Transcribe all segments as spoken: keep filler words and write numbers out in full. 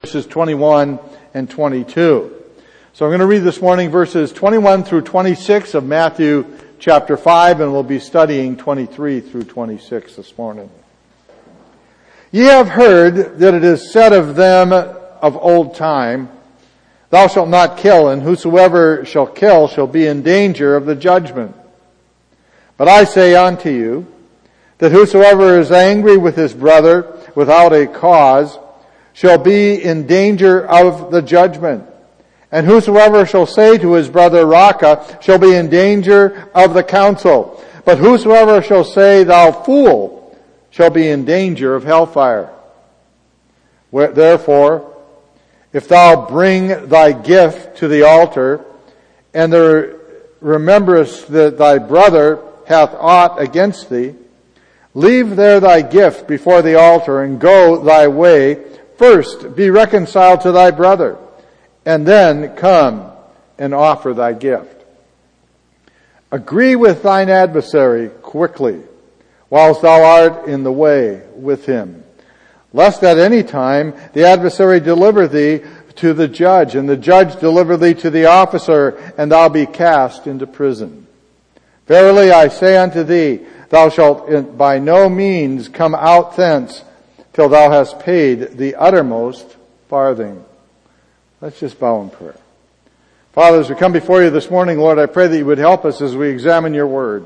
verses twenty-one and twenty-two. So I'm going to read this morning verses twenty-one through twenty-six of Matthew chapter five, and we'll be studying twenty-three through twenty-six this morning. Ye have heard that it is said of them of old time, Thou shalt not kill, and whosoever shall kill shall be in danger of the judgment. But I say unto you, that whosoever is angry with his brother without a cause shall be in danger of the judgment. And whosoever shall say to his brother, Raca, shall be in danger of the council. But whosoever shall say, Thou fool, shall be in danger of hellfire. Therefore, if thou bring thy gift to the altar, and there rememberest that thy brother hath aught against thee, leave there thy gift before the altar, and go thy way. First be reconciled to thy brother, and then come and offer thy gift. Agree with thine adversary quickly, whilst thou art in the way with him, lest at any time the adversary deliver thee to the judge, and the judge deliver thee to the officer, and thou be cast into prison. Verily I say unto thee, thou shalt by no means come out thence till thou hast paid the uttermost farthing. Let's just bow in prayer. Father, as we come before you this morning, Lord, I pray that you would help us as we examine your word.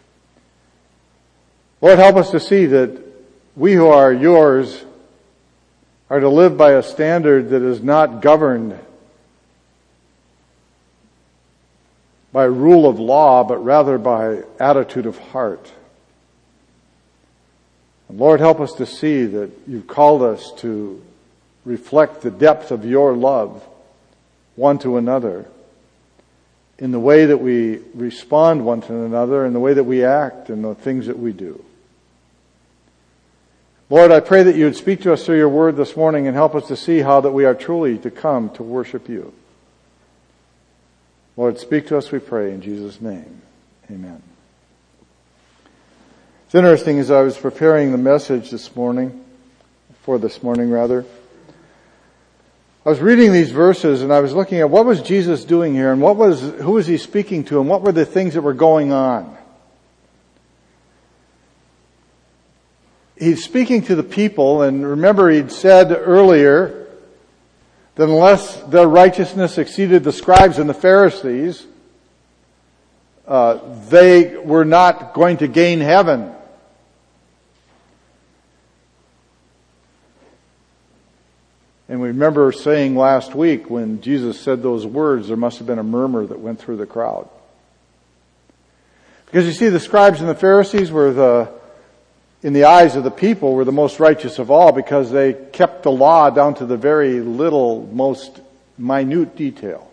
Lord, help us to see that we who are yours are to live by a standard that is not governed by rule of law, but rather by attitude of heart. And Lord, help us to see that you've called us to reflect the depth of your love one to another in the way that we respond one to another, in the way that we act, and the things that we do. Lord, I pray that you would speak to us through your word this morning and help us to see how that we are truly to come to worship you. Lord, speak to us, we pray, in Jesus' name. Amen. It's interesting, as I was preparing the message this morning, for this morning rather, I was reading these verses and I was looking at what was Jesus doing here, and what was, who was he speaking to, and what were the things that were going on. He's speaking to the people, and remember he'd said earlier that unless their righteousness exceeded the scribes and the Pharisees, uh, they were not going to gain heaven. And we remember saying last week when Jesus said those words, there must have been a murmur that went through the crowd. Because you see, the scribes and the Pharisees were the, in the eyes of the people, were the most righteous of all, because they kept the law down to the very little, most minute detail.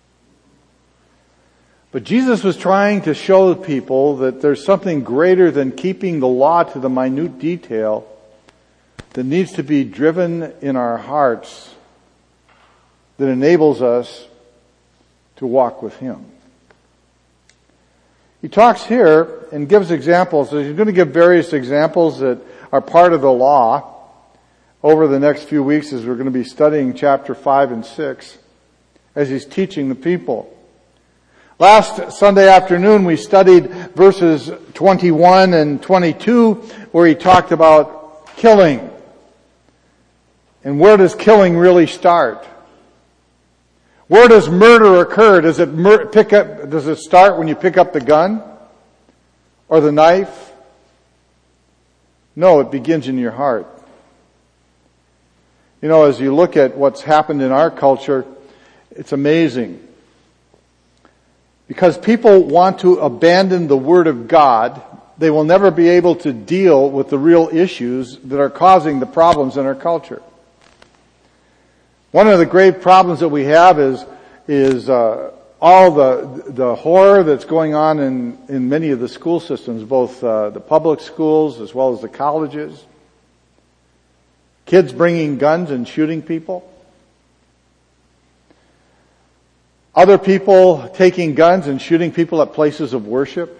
But Jesus was trying to show people that there's something greater than keeping the law to the minute detail that needs to be driven in our hearts, that enables us to walk with him. He talks here and gives examples. He's going to give various examples that are part of the law over the next few weeks as we're going to be studying chapter five and six as he's teaching the people. Last Sunday afternoon we studied verses twenty-one and twenty-two where he talked about killing. And where does killing really start? Where does murder occur? Does it mur- pick up, does it start when you pick up the gun or the knife? No, it begins in your heart. You know, as you look at what's happened in our culture, it's amazing. Because people want to abandon the Word of God, they will never be able to deal with the real issues that are causing the problems in our culture. One of the great problems that we have is is uh, all the the horror that's going on in, in many of the school systems, both uh, the public schools as well as the colleges. Kids bringing guns and shooting people. Other people taking guns and shooting people at places of worship.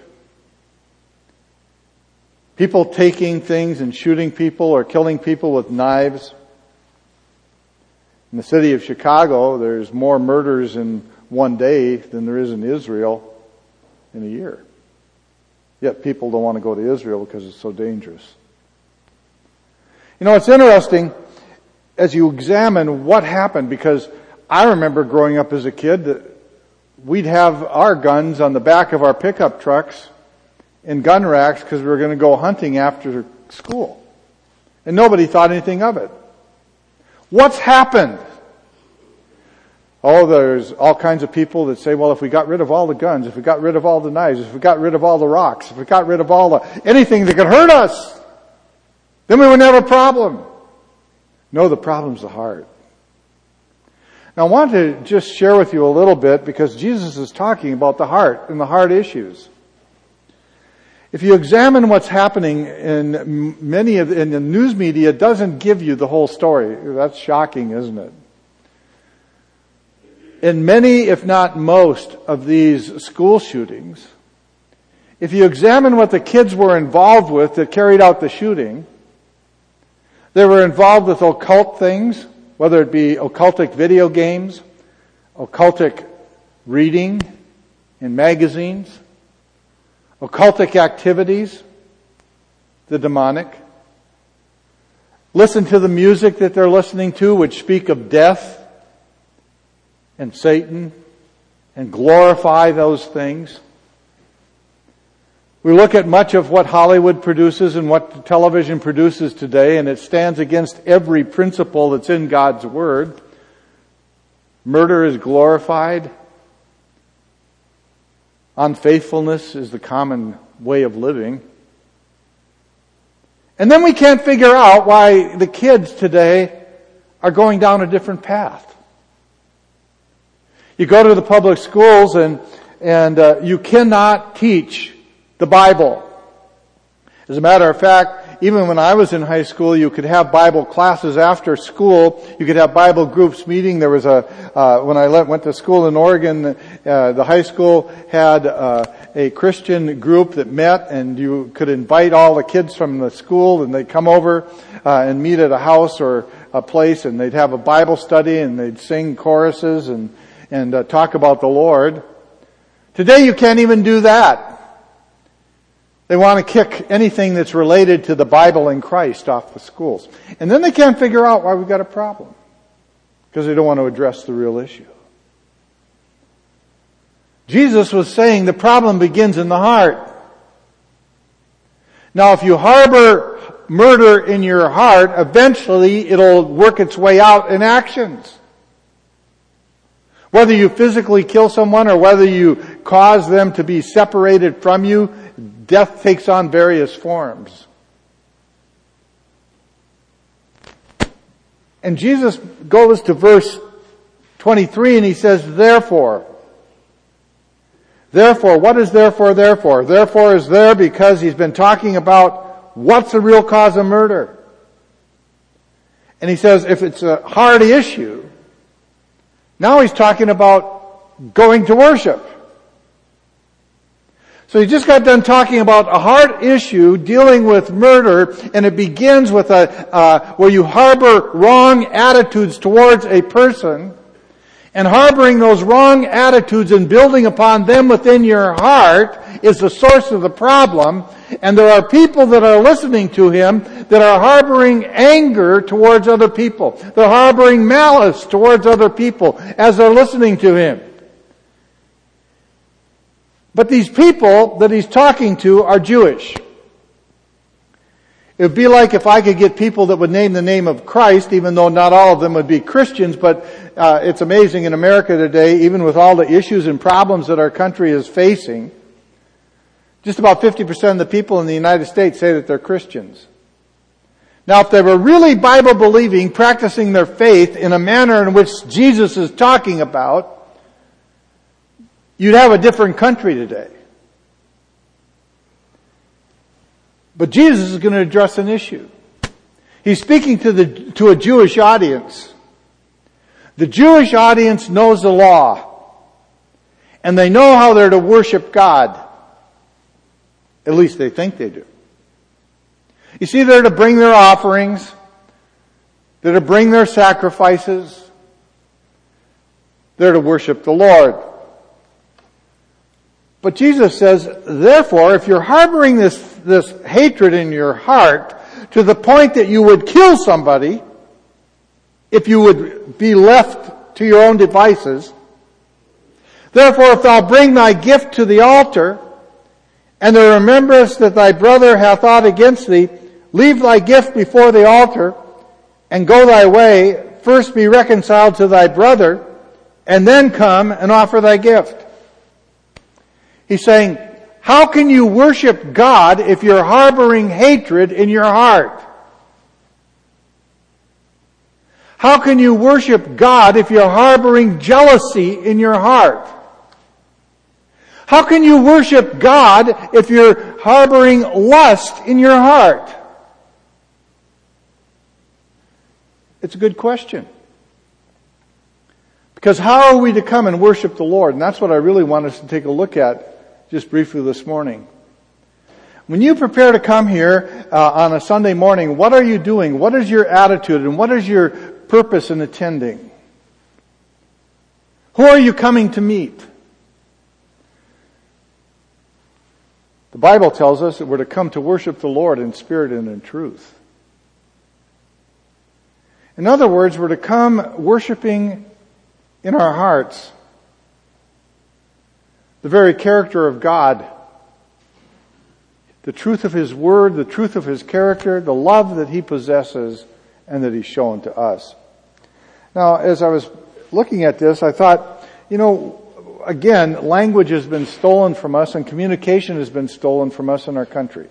People taking things and shooting people or killing people with knives. In the city of Chicago, there's more murders in one day than there is in Israel in a year. Yet people don't want to go to Israel because it's so dangerous. You know, it's interesting as you examine what happened, because I remember growing up as a kid that we'd have our guns on the back of our pickup trucks in gun racks because we were going to go hunting after school. And nobody thought anything of it. What's happened? Oh, there's all kinds of people that say, well, if we got rid of all the guns, if we got rid of all the knives, if we got rid of all the rocks, if we got rid of all the, anything that could hurt us, then we wouldn't have a problem. No, the problem's the heart. Now I want to just share with you a little bit, because Jesus is talking about the heart and the heart issues. If you examine what's happening in many of, in the news media, it doesn't give you the whole story. That's shocking, isn't it? In many, if not most, of these school shootings, if you examine what the kids were involved with that carried out the shooting, they were involved with occult things, whether it be occultic video games, occultic reading in magazines, occultic activities, the demonic. Listen to the music that they're listening to, which speak of death and Satan, and glorify those things. We look at much of what Hollywood produces and what television produces today, and it stands against every principle that's in God's Word. Murder is glorified. Unfaithfulness is the common way of living. And then we can't figure out why the kids today are going down a different path. You go to the public schools and, and uh, you cannot teach the Bible. As a matter of fact, even when I was in high school, you could have Bible classes after school. You could have Bible groups meeting. There was a, uh, when I went to school in Oregon, uh, the high school had uh, a Christian group that met, and you could invite all the kids from the school, and they'd come over uh, and meet at a house or a place, and they'd have a Bible study, and they'd sing choruses and, and uh, talk about the Lord. Today you can't even do that. They want to kick anything that's related to the Bible and Christ off the schools. And then they can't figure out why we've got a problem. Because they don't want to address the real issue. Jesus was saying the problem begins in the heart. Now if you harbor murder in your heart, eventually it'll work its way out in actions. Whether you physically kill someone or whether you cause them to be separated from you, death takes on various forms. And Jesus goes to verse twenty-three and he says, therefore. Therefore, what is therefore, therefore? Therefore is there because he's been talking about what's the real cause of murder. And he says if it's a hard issue, now he's talking about going to worship. So he just got done talking about a hard issue dealing with murder, and it begins with a uh, where you harbor wrong attitudes towards a person, and harboring those wrong attitudes and building upon them within your heart is the source of the problem. And there are people that are listening to him that are harboring anger towards other people. They're harboring malice towards other people as they're listening to him. But these people that he's talking to are Jewish. It would be like if I could get people that would name the name of Christ, even though not all of them would be Christians, but uh, it's amazing in America today, even with all the issues and problems that our country is facing, just about fifty percent of the people in the United States say that they're Christians. Now, if they were really Bible-believing, practicing their faith in a manner in which Jesus is talking about, you'd have a different country today. But Jesus is going to address an issue. He's speaking to the to a Jewish audience. The Jewish audience knows the law. And they know how they're to worship God. At least they think they do. You see, they're to bring their offerings. They're to bring their sacrifices. They're to worship the Lord. But Jesus says, therefore, if you're harboring this, this hatred in your heart to the point that you would kill somebody, if you would be left to your own devices, therefore if thou bring thy gift to the altar, and thou rememberest that thy brother hath aught against thee, leave thy gift before the altar, and go thy way, first be reconciled to thy brother, and then come and offer thy gift. He's saying, how can you worship God if you're harboring hatred in your heart? How can you worship God if you're harboring jealousy in your heart? How can you worship God if you're harboring lust in your heart? It's a good question. Because how are we to come and worship the Lord? And that's what I really want us to take a look at just briefly this morning. When you prepare to come here uh, on a Sunday morning, what are you doing? What is your attitude and what is your purpose in attending? Who are you coming to meet? The Bible tells us that we're to come to worship the Lord in spirit and in truth. In other words, we're to come worshiping in our hearts the very character of God, the truth of His Word, the truth of His character, the love that He possesses and that He's shown to us. Now, as I was looking at this, I thought, you know, again, language has been stolen from us and communication has been stolen from us in our country.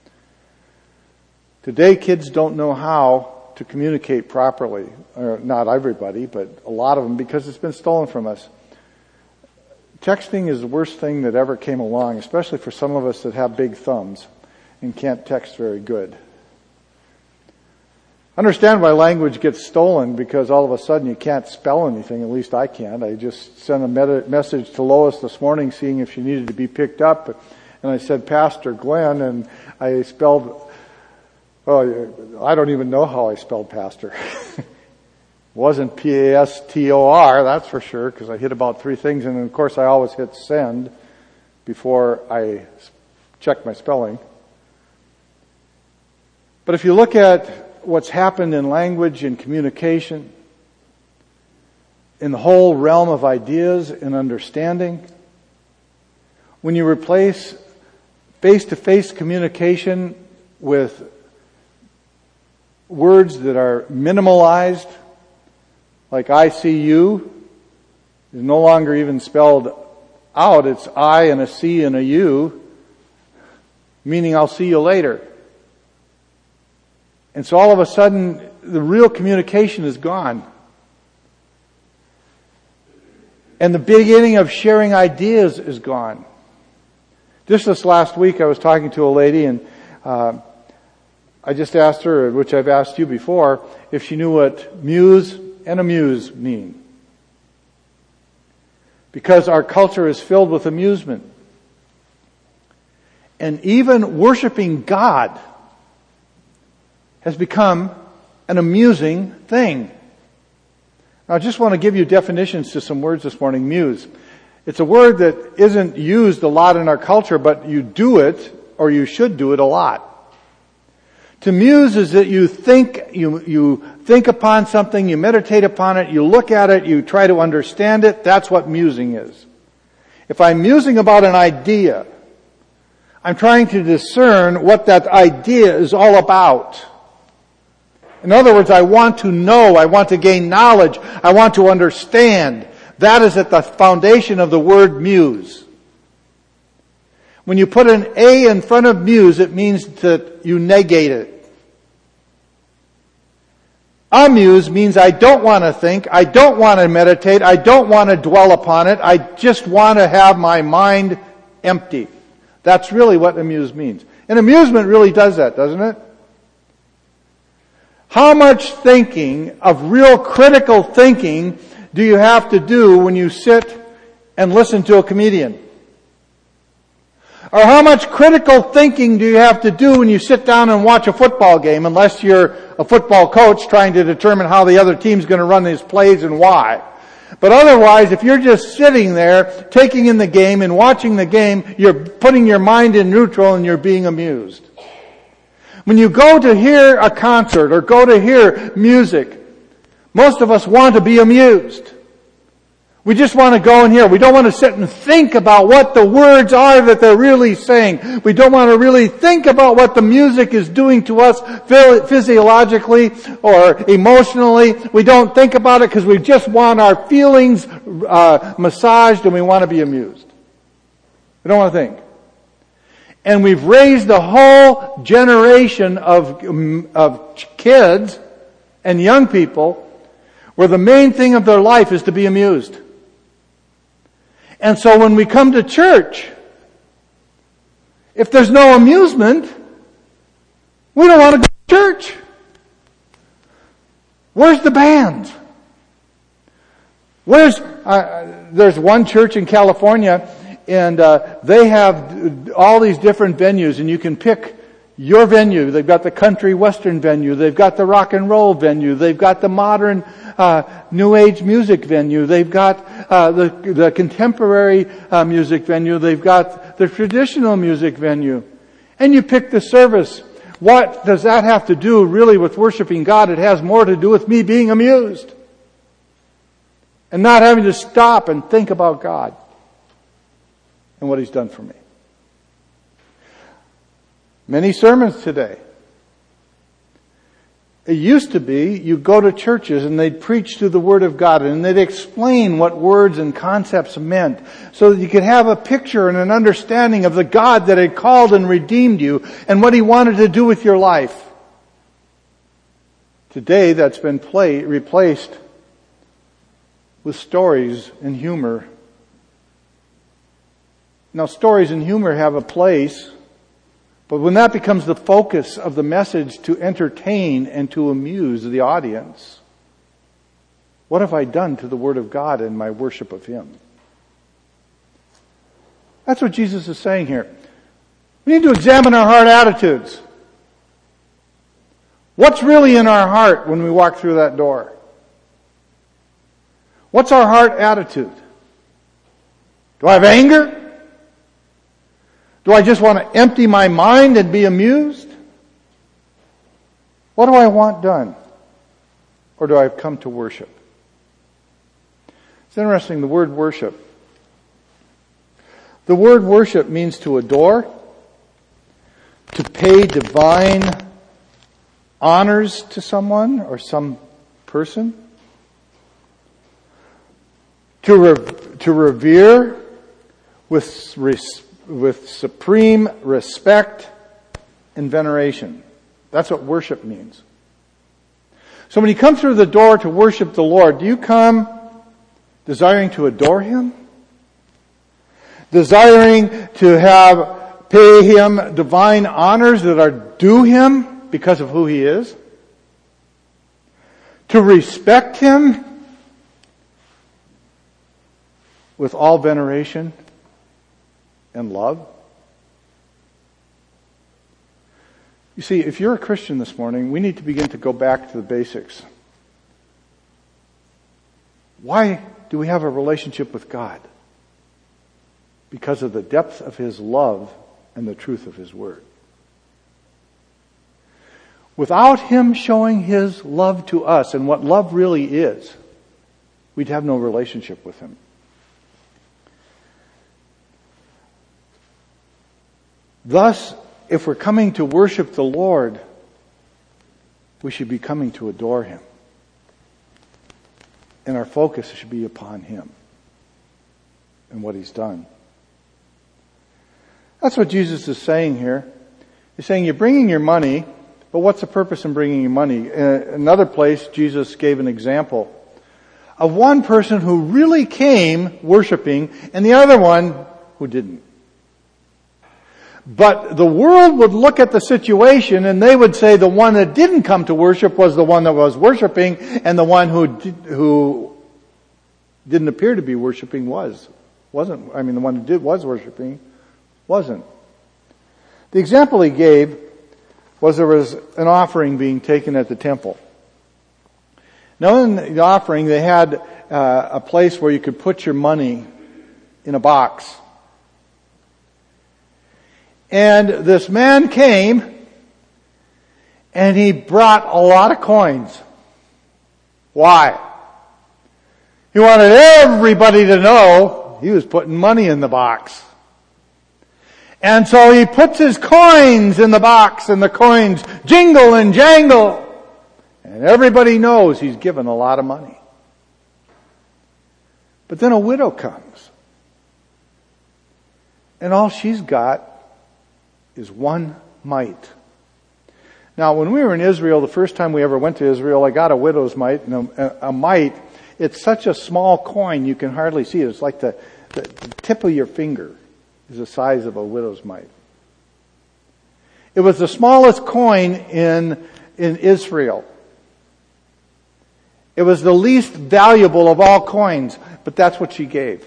Today, kids don't know how to communicate properly. Or not everybody, but a lot of them, because it's been stolen from us. Texting is the worst thing that ever came along, especially for some of us that have big thumbs and can't text very good. Understand why language gets stolen, because all of a sudden you can't spell anything. At least I can't. I just sent a med- message to Lois this morning seeing if she needed to be picked up. And I said, Pastor Glenn, and I spelled, oh, I don't even know how I spelled pastor. Wasn't P A S T O R, that's for sure, because I hit about three things. And of course I always hit send before I check my spelling. But if you look at what's happened in language and communication, in the whole realm of ideas and understanding, when you replace face-to-face communication with words that are minimalized, like I see you, is no longer even spelled out. It's I and a C and a U, meaning I'll see you later. And so all of a sudden, the real communication is gone. And the beginning of sharing ideas is gone. Just this last week, I was talking to a lady, and uh, I just asked her, which I've asked you before, if she knew what muse and amuse mean. Because our culture is filled with amusement. And even worshiping God has become an amusing thing. Now, I just want to give you definitions to some words this morning. Muse. It's a word that isn't used a lot in our culture, but you do it, or you should do it a lot. To muse is that you think, you, you think upon something, you meditate upon it, you look at it, you try to understand it. That's what musing is. If I'm musing about an idea, I'm trying to discern what that idea is all about. In other words, I want to know, I want to gain knowledge, I want to understand. That is at the foundation of the word muse. When you put an A in front of muse, it means that you negate it. Amuse means I don't want to think, I don't want to meditate, I don't want to dwell upon it, I just want to have my mind empty. That's really what amuse means. And amusement really does that, doesn't it? How much thinking, of real critical thinking, do you have to do when you sit and listen to a comedian? Or how much critical thinking do you have to do when you sit down and watch a football game, unless you're a football coach trying to determine how the other team's going to run these plays and why? But otherwise, if you're just sitting there, taking in the game and watching the game, you're putting your mind in neutral and you're being amused. When you go to hear a concert or go to hear music, most of us want to be amused. We just want to go in here. We don't want to sit and think about what the words are that they're really saying. We don't want to really think about what the music is doing to us physiologically or emotionally. We don't think about it because we just want our feelings uh, massaged and we want to be amused. We don't want to think. And we've raised a whole generation of, of kids and young people where the main thing of their life is to be amused. And so when we come to church, if there's no amusement, we don't want to go to church. Where's the band? Where's, uh, there's one church in California, and uh, they have all these different venues, and you can pick your venue. They've got the country western venue. They've got the rock and roll venue. They've got the modern uh, new age music venue. They've got uh, the the contemporary uh, music venue. They've got the traditional music venue. And you pick the service. What does that have to do really with worshiping God? It has more to do with me being amused and not having to stop and think about God and what He's done for me. Many sermons today. It used to be you go to churches and they'd preach through the Word of God and they'd explain what words and concepts meant so that you could have a picture and an understanding of the God that had called and redeemed you and what He wanted to do with your life. Today that's been play, replaced with stories and humor. Now stories and humor have a place, but when that becomes the focus of the message to entertain and to amuse the audience, what have I done to the Word of God in my worship of Him? That's what Jesus is saying here. We need to examine our heart attitudes. What's really in our heart when we walk through that door? What's our heart attitude? Do I have anger? Do I just want to empty my mind and be amused? What do I want done? Or do I come to worship? It's interesting, the word worship. The word worship means to adore, to pay divine honors to someone or some person, to re- to revere with respect, with supreme respect and veneration. That's what worship means. So when you come through the door to worship the Lord, do you come desiring to adore Him? Desiring to have, pay Him divine honors that are due Him because of who He is? To respect Him with all veneration and love? You see, if you're a Christian this morning, we need to begin to go back to the basics. Why do we have a relationship with God? Because of the depth of His love and the truth of His Word. Without Him showing His love to us and what love really is, we'd have no relationship with Him. Thus, if we're coming to worship the Lord, we should be coming to adore Him. And our focus should be upon Him and what He's done. That's what Jesus is saying here. He's saying you're bringing your money, but what's the purpose in bringing your money? In another place, Jesus gave an example of one person who really came worshiping and the other one who didn't. But the world would look at the situation and they would say the one that didn't come to worship was the one that was worshiping, and the one who did, who didn't appear to be worshiping was wasn't. I mean, the one who did was worshiping wasn't. The example he gave was there was an offering being taken at the temple. Now in the offering they had uh, a place where you could put your money in a box. And this man came, and he brought a lot of coins. Why? He wanted everybody to know he was putting money in the box. And so he puts his coins in the box, and the coins jingle and jangle. And everybody knows he's given a lot of money. But then a widow comes. And all she's got is one mite. Now, when we were in Israel, the first time we ever went to Israel, I got a widow's mite. And a, a mite, it's such a small coin you can hardly see it. It's like the, the, the tip of your finger is the size of a widow's mite. It was the smallest coin in, in Israel. It was the least valuable of all coins, but that's what she gave.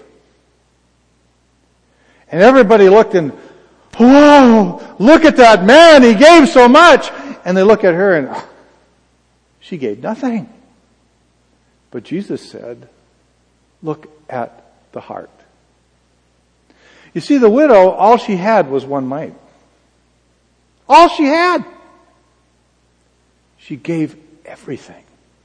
And everybody looked and, whoa, look at that man, he gave so much. And they look at her and, oh, she gave nothing. But Jesus said, look at the heart. You see, the widow, all she had was one mite. All she had. She gave everything.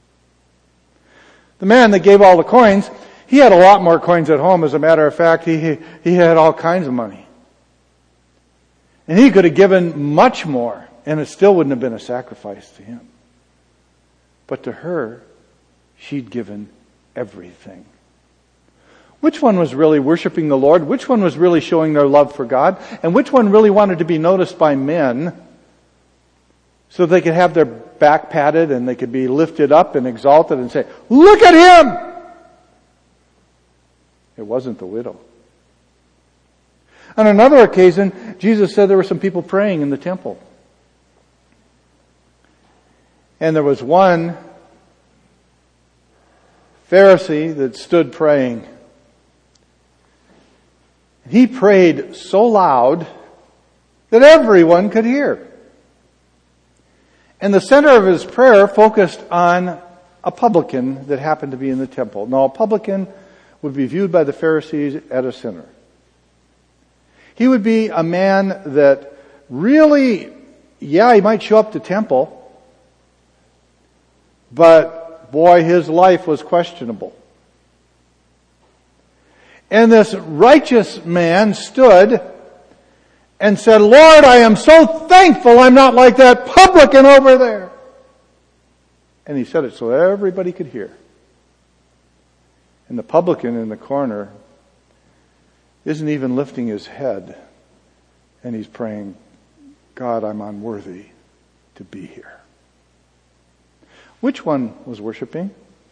The man that gave all the coins, he had a lot more coins at home. As a matter of fact, he, he had all kinds of money. And he could have given much more, and it still wouldn't have been a sacrifice to him. But to her, she'd given everything. Which one was really worshiping the Lord? Which one was really showing their love for God? And which one really wanted to be noticed by men so they could have their back patted and they could be lifted up and exalted and say, look at him! It wasn't the widow. On another occasion, Jesus said there were some people praying in the temple. And there was one Pharisee that stood praying. He prayed so loud that everyone could hear. And the center of his prayer focused on a publican that happened to be in the temple. Now, a publican would be viewed by the Pharisees as a sinner. He would be a man that really, yeah, he might show up to temple, but boy, his life was questionable. And this righteous man stood and said, Lord, I am so thankful I'm not like that publican over there. And he said it so everybody could hear. And the publican in the corner isn't even lifting his head. And he's praying, God, I'm unworthy to be here. Which one was worshiping?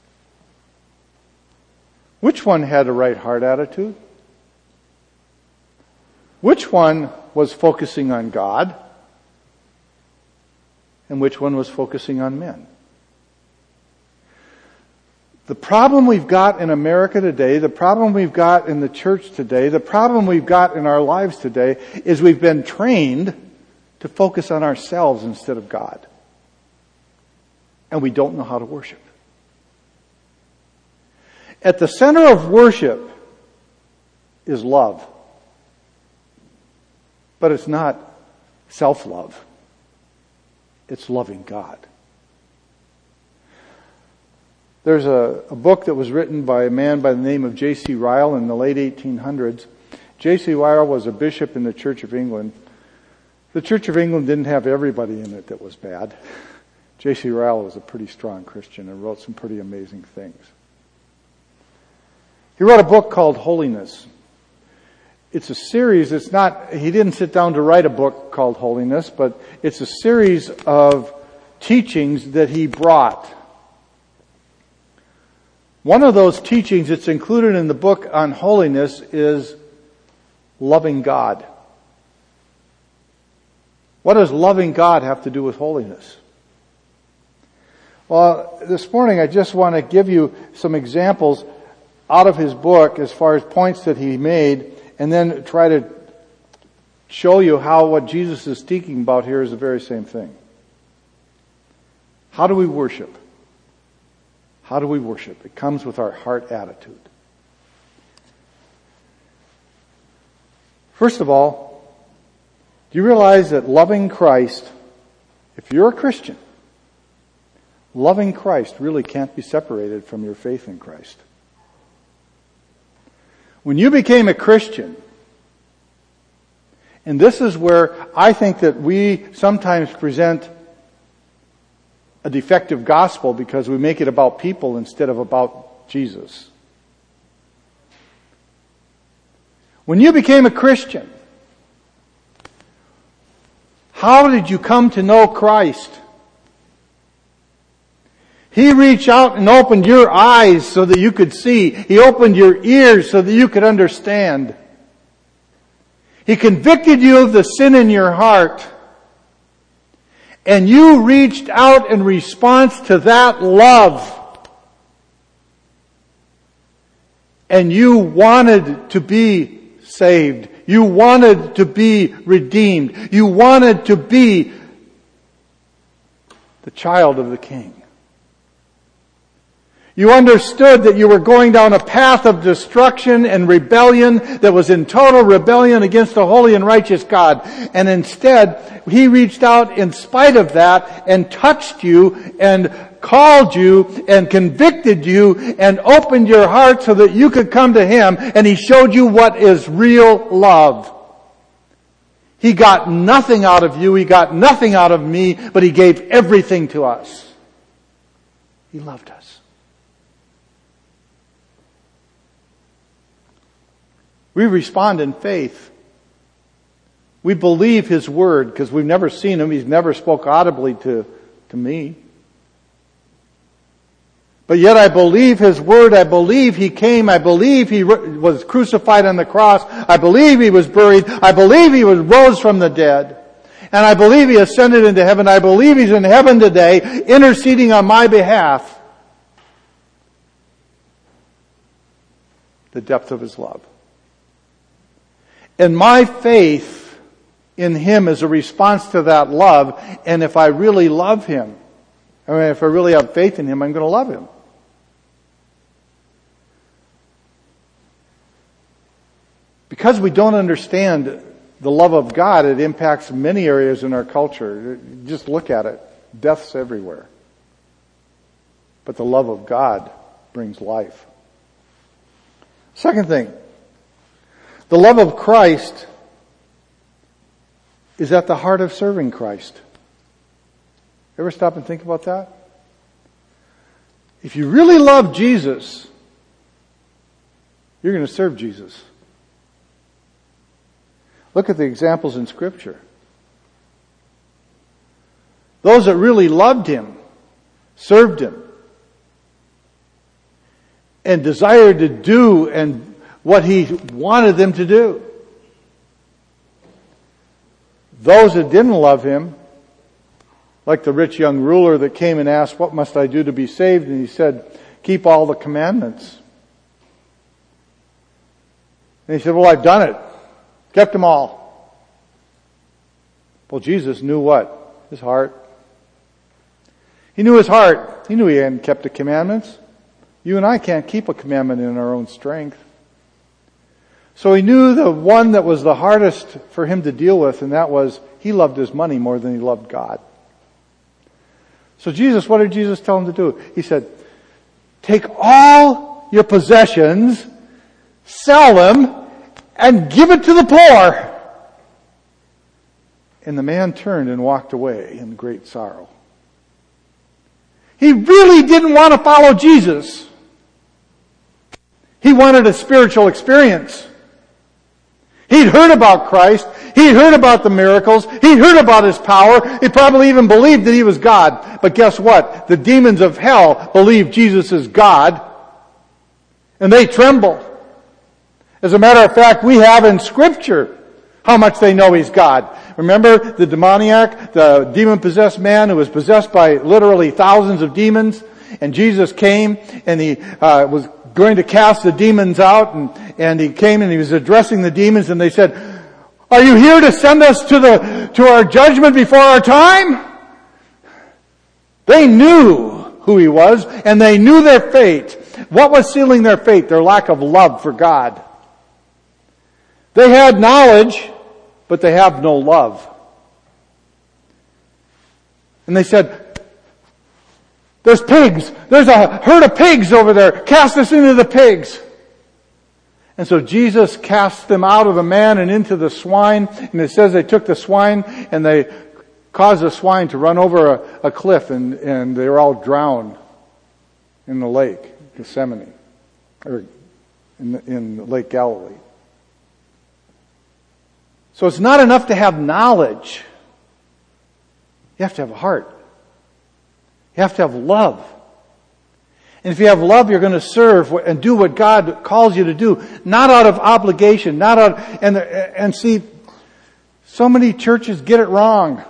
Which one had a right heart attitude? Which one was focusing on God? And which one was focusing on men? The problem we've got in America today, the problem we've got in the church today, the problem we've got in our lives today is we've been trained to focus on ourselves instead of God. And we don't know how to worship. At the center of worship is love. But it's not self-love. It's loving God. There's a, a book that was written by a man by the name of J C Ryle in the late eighteen hundreds. J C Ryle was a bishop in the Church of England. The Church of England didn't have everybody in it that was bad. J C Ryle was a pretty strong Christian and wrote some pretty amazing things. He wrote a book called Holiness. It's a series, it's not, he didn't sit down to write a book called Holiness, but it's a series of teachings that he brought. One of those teachings that's included in the book on holiness is loving God. What does loving God have to do with holiness? Well, this morning I just want to give you some examples out of his book as far as points that he made, and then try to show you how what Jesus is speaking about here is the very same thing. How do we worship? How do we worship? It comes with our heart attitude. First of all, do you realize that loving Christ, if you're a Christian, loving Christ really can't be separated from your faith in Christ? When you became a Christian, and this is where I think that we sometimes present a defective gospel because we make it about people instead of about Jesus. When you became a Christian, how did you come to know Christ? He reached out and opened your eyes so that you could see. He opened your ears so that you could understand. He convicted you of the sin in your heart. And you reached out in response to that love. And you wanted to be saved. You wanted to be redeemed. You wanted to be the child of the King. You understood that you were going down a path of destruction and rebellion that was in total rebellion against the holy and righteous God. And instead, He reached out in spite of that and touched you and called you and convicted you and opened your heart so that you could come to Him, and He showed you what is real love. He got nothing out of you, He got nothing out of me, but He gave everything to us. He loved us. We respond in faith. We believe His Word because we've never seen Him. He's never spoke audibly to, to me. But yet I believe His Word. I believe He came. I believe He was crucified on the cross. I believe He was buried. I believe He was rose from the dead. And I believe He ascended into heaven. I believe He's in heaven today, interceding on my behalf. The depth of His love. And my faith in Him is a response to that love. And if I really love Him, I mean, if I really have faith in Him, I'm going to love Him. Because we don't understand the love of God, it impacts many areas in our culture. Just look at it. Death's everywhere. But the love of God brings life. Second thing. The love of Christ is at the heart of serving Christ. Ever stop and think about that? If you really love Jesus, you're going to serve Jesus. Look at the examples in Scripture. Those that really loved Him, served Him, and desired to do and what He wanted them to do. Those that didn't love Him, like the rich young ruler that came and asked, "What must I do to be saved?" And he said, "Keep all the commandments." And he said, "Well, I've done it. Kept them all." Well, Jesus knew what? His heart. He knew his heart. He knew he hadn't kept the commandments. You and I can't keep a commandment in our own strength. So he knew the one that was the hardest for him to deal with, and that was he loved his money more than he loved God. So Jesus, what did Jesus tell him to do? He said, "Take all your possessions, sell them, and give it to the poor." And the man turned and walked away in great sorrow. He really didn't want to follow Jesus. He wanted a spiritual experience. He'd heard about Christ. He'd heard about the miracles. He'd heard about His power. He probably even believed that He was God. But guess what? The demons of hell believe Jesus is God. And they tremble. As a matter of fact, we have in Scripture how much they know He's God. Remember the demoniac, the demon-possessed man who was possessed by literally thousands of demons? And Jesus came and He uh, was going to cast the demons out, and, and He came and He was addressing the demons, and they said, "Are you here to send us to the to our judgment before our time?" They knew who he was, and they knew their fate. What was sealing their fate? Their lack of love for God. They had knowledge, but they have no love. And they said, there's pigs. There's a herd of pigs over there. Cast us into the pigs. And so Jesus cast them out of the man and into the swine. And it says they took the swine and they caused the swine to run over a, a cliff, and, and they were all drowned in the lake, Gethsemane, or in, the, in Lake Galilee. So it's not enough to have knowledge. You have to have a heart. You have to have love. And if you have love, you're going to serve and do what God calls you to do, not out of obligation, not out, and, and see, so many churches get it wrong.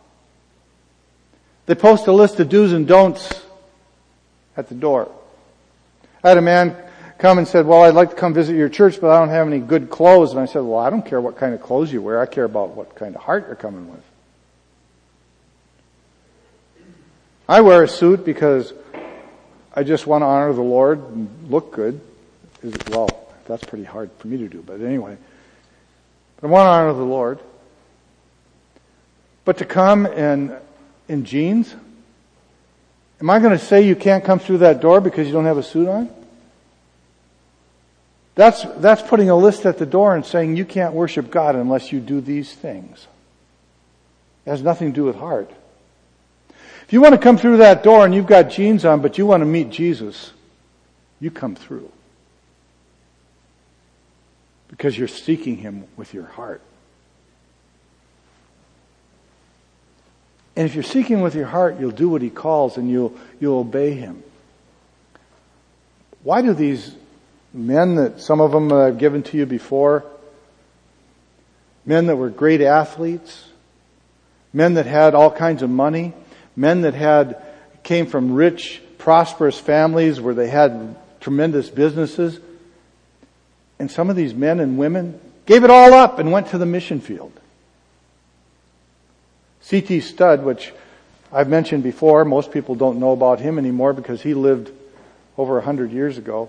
They post a list of do's and don'ts at the door. I had a man come and said, well, I'd like to come visit your church, but I don't have any good clothes. And I said, well, I don't care what kind of clothes you wear. I care about what kind of heart you're coming with. I wear a suit because I just want to honor the Lord and look good. Well, that's pretty hard for me to do, but anyway. But I want to honor the Lord. But to come in, in jeans? Am I going to say you can't come through that door because you don't have a suit on? That's, that's putting a list at the door and saying you can't worship God unless you do these things. It has nothing to do with heart. If you want to come through that door and you've got jeans on, but you want to meet Jesus, you come through. Because you're seeking Him with your heart. And if you're seeking with your heart, you'll do what He calls and you'll, you'll obey Him. Why do these men that some of them I've given to you before, men that were great athletes, men that had all kinds of money, men that had came from rich, prosperous families where they had tremendous businesses, and some of these men and women gave it all up and went to the mission field. C T Studd, which I've mentioned before, most people don't know about him anymore because he lived over a hundred years ago.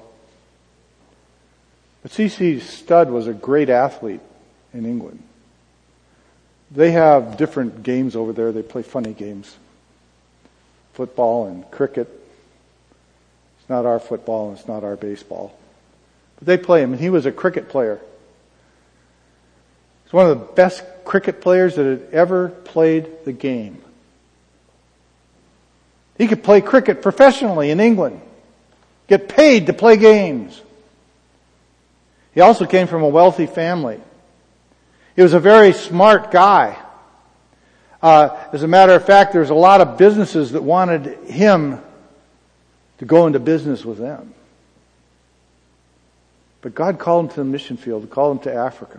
But C T Studd was a great athlete in England. They have different games over there. They play funny games. Football and cricket. It's not our football and it's not our baseball. But they play him, and he was a cricket player. He's one of the best cricket players that had ever played the game. He could play cricket professionally in England. Get paid to play games. He also came from a wealthy family. He was a very smart guy. Uh, as a matter of fact, there's a lot of businesses that wanted him to go into business with them. But God called him to the mission field. He called him to Africa.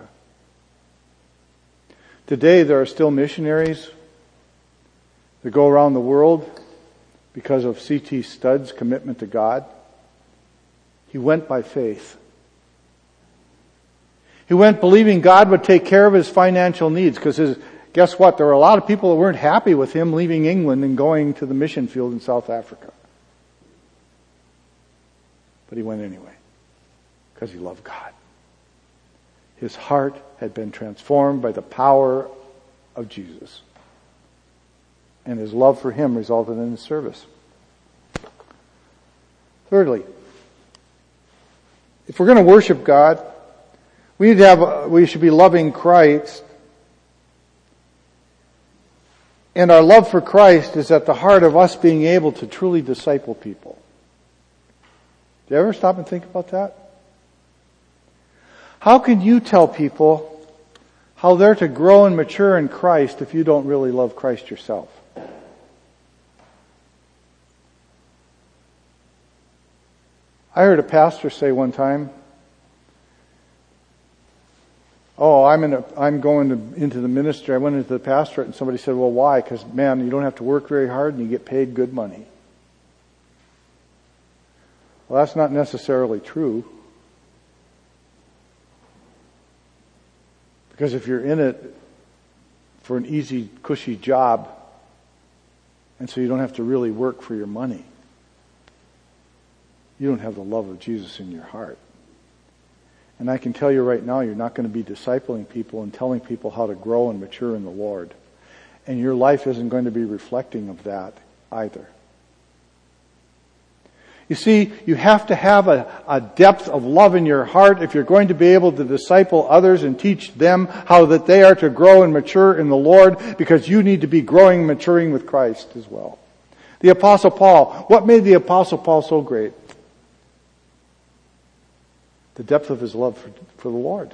Today there are still missionaries that go around the world because of C T Studd's commitment to God. He went by faith. He went believing God would take care of his financial needs because his, guess what? There were a lot of people that weren't happy with him leaving England and going to the mission field in South Africa. But he went anyway because he loved God. His heart had been transformed by the power of Jesus. And his love for him resulted in his service. Thirdly, if we're going to worship God, we need to have, we should be loving Christ. And our love for Christ is at the heart of us being able to truly disciple people. Do you ever stop and think about that? How can you tell people how they're to grow and mature in Christ if you don't really love Christ yourself? I heard a pastor say one time, oh, I'm in a, I'm going to, into the ministry. I went into the pastorate and somebody said, well, why? Because, man, you don't have to work very hard and you get paid good money. Well, that's not necessarily true. Because if you're in it for an easy, cushy job, and so you don't have to really work for your money, you don't have the love of Jesus in your heart. And I can tell you right now, you're not going to be discipling people and telling people how to grow and mature in the Lord. And your life isn't going to be reflecting of that either. You see, you have to have a, a depth of love in your heart if you're going to be able to disciple others and teach them how that they are to grow and mature in the Lord, because you need to be growing and maturing with Christ as well. The Apostle Paul, what made the Apostle Paul so great? The depth of his love for, for the Lord.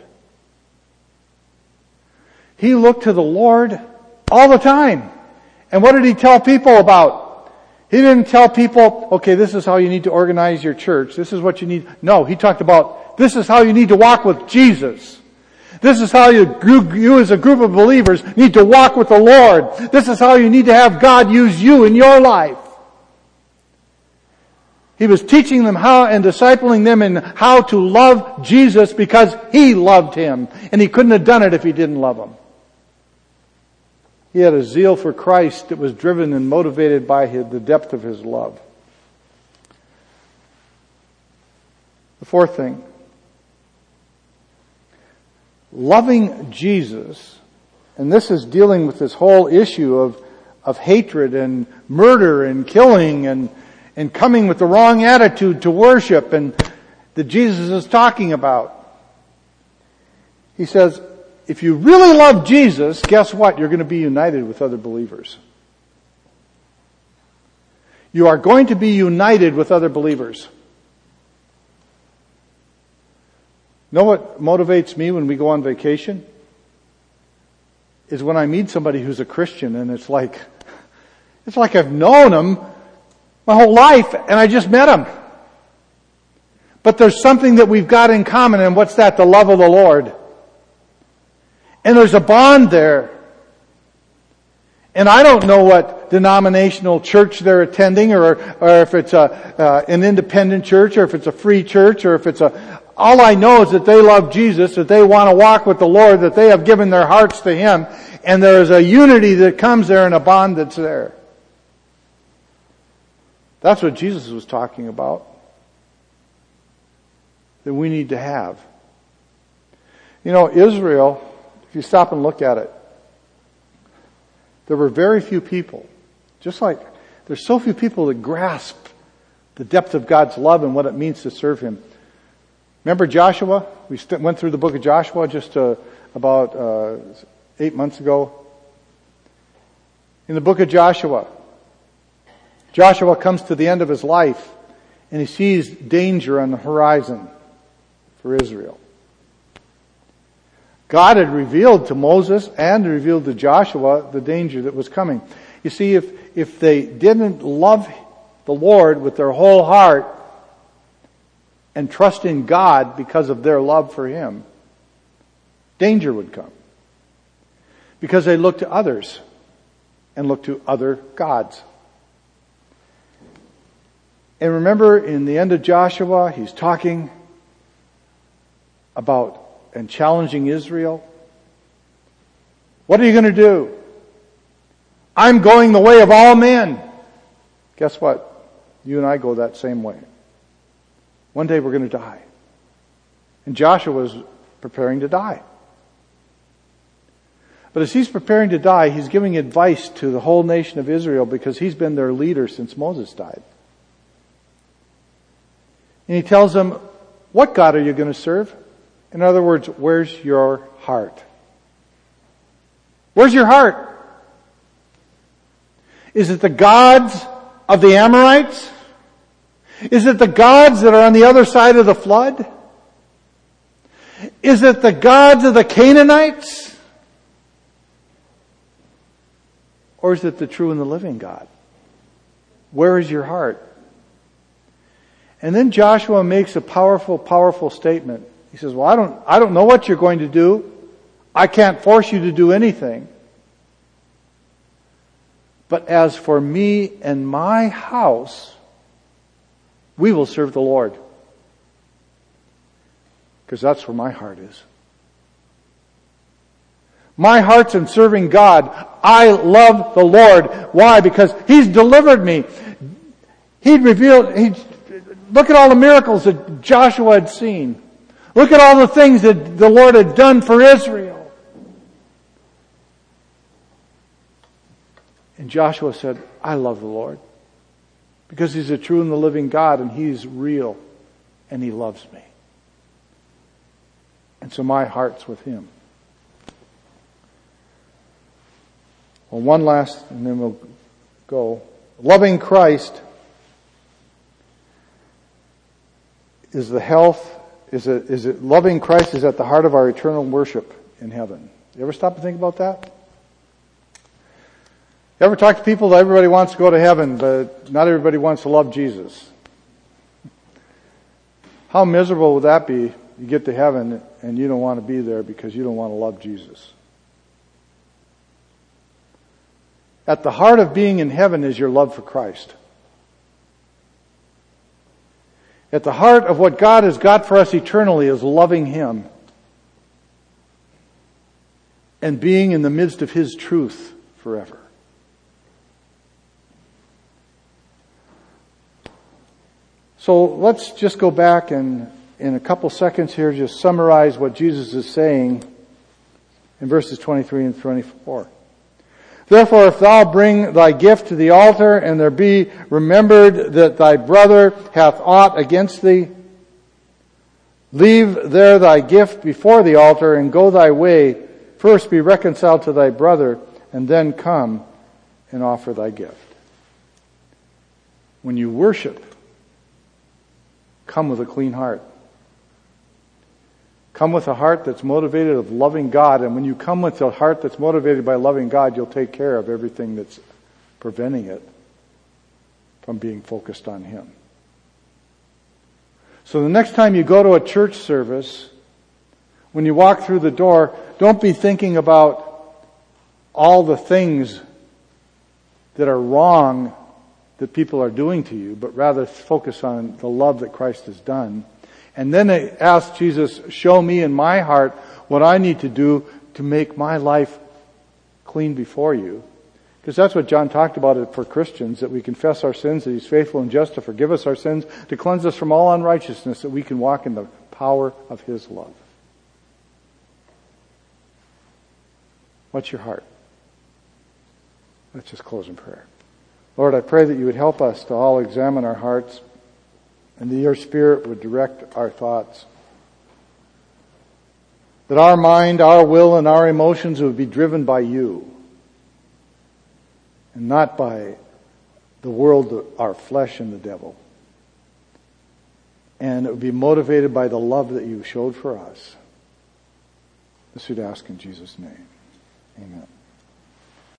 He looked to the Lord all the time. And what did he tell people about? He didn't tell people, okay, this is how you need to organize your church. This is what you need. No, he talked about, this is how you need to walk with Jesus. This is how you, you as a group of believers need to walk with the Lord. This is how you need to have God use you in your life. He was teaching them how and discipling them in how to love Jesus because he loved him. And he couldn't have done it if he didn't love him. He had a zeal for Christ that was driven and motivated by his, the depth of his love. The fourth thing. Loving Jesus, and this is dealing with this whole issue of, of hatred and murder and killing and, and coming with the wrong attitude to worship and that Jesus is talking about. He says, if you really love Jesus, guess what? You're going to be united with other believers. You are going to be united with other believers. Know what motivates me when we go on vacation? Is when I meet somebody who's a Christian and it's like, it's like I've known them my whole life and I just met them. But there's something that we've got in common, and what's that? The love of the Lord. And there's a bond there. And I don't know what denominational church they're attending, or, or if it's a, uh, an independent church, or if it's a free church, or if it's a, all I know is that they love Jesus, that they want to walk with the Lord, that they have given their hearts to Him, and there is a unity that comes there and a bond that's there. That's what Jesus was talking about, that we need to have. You know, Israel, if you stop and look at it, there were very few people, just like there's so few people that grasp the depth of God's love and what it means to serve Him. Remember Joshua? We st- went through the book of Joshua just uh, about uh, eight months ago. In the book of Joshua, Joshua comes to the end of his life and he sees danger on the horizon for Israel. God had revealed to Moses and revealed to Joshua the danger that was coming. You see, if, if they didn't love the Lord with their whole heart and trust in God because of their love for Him, danger would come. Because they looked to others and looked to other gods. And remember, in the end of Joshua, he's talking about and challenging Israel. What are you going to do? I'm going the way of all men. Guess what? You and I go that same way. One day we're going to die. And Joshua was preparing to die. But as he's preparing to die, he's giving advice to the whole nation of Israel because he's been their leader since Moses died. And he tells them, what God are you going to serve? In other words, where's your heart? Where's your heart? Is it the gods of the Amorites? Is it the gods that are on the other side of the flood? Is it the gods of the Canaanites? Or is it the true and the living God? Where is your heart? And then Joshua makes a powerful, powerful statement. He says, well, I don't, I don't know what you're going to do. I can't force you to do anything. But as for me and my house, we will serve the Lord. Because that's where my heart is. My heart's in serving God. I love the Lord. Why? Because He's delivered me. He'd revealed, He Look at all the miracles that Joshua had seen. Look at all the things that the Lord had done for Israel. And Joshua said, I love the Lord because He's a true and the living God, and He's real, and He loves me. And so my heart's with Him. Well, one last, and then we'll go. Loving Christ is the health, is it, is it, loving Christ is at the heart of our eternal worship in heaven. You ever stop and think about that? You ever talk to people that everybody wants to go to heaven, but not everybody wants to love Jesus? How miserable would that be? You get to heaven and you don't want to be there because you don't want to love Jesus. At the heart of being in heaven is your love for Christ. At the heart of what God has got for us eternally is loving Him and being in the midst of His truth forever. So let's just go back and in a couple seconds here just summarize what Jesus is saying in verses twenty-three and twenty-four. Therefore, if thou bring thy gift to the altar, and there be remembered that thy brother hath aught against thee, leave there thy gift before the altar, and go thy way. First be reconciled to thy brother, and then come and offer thy gift. When you worship, come with a clean heart. Come with a heart that's motivated of loving God. And when you come with a heart that's motivated by loving God, you'll take care of everything that's preventing it from being focused on Him. So the next time you go to a church service, when you walk through the door, don't be thinking about all the things that are wrong that people are doing to you, but rather focus on the love that Christ has done. And then ask Jesus, show me in my heart what I need to do to make my life clean before you. Because that's what John talked about it for Christians, that we confess our sins, that He's faithful and just to forgive us our sins, to cleanse us from all unrighteousness, that we can walk in the power of His love. What's your heart? Let's just close in prayer. Lord, I pray that you would help us to all examine our hearts, and that your Spirit would direct our thoughts. That our mind, our will, and our emotions would be driven by you, and not by the world, our flesh, and the devil. And it would be motivated by the love that you showed for us. This we'd ask in Jesus' name. Amen.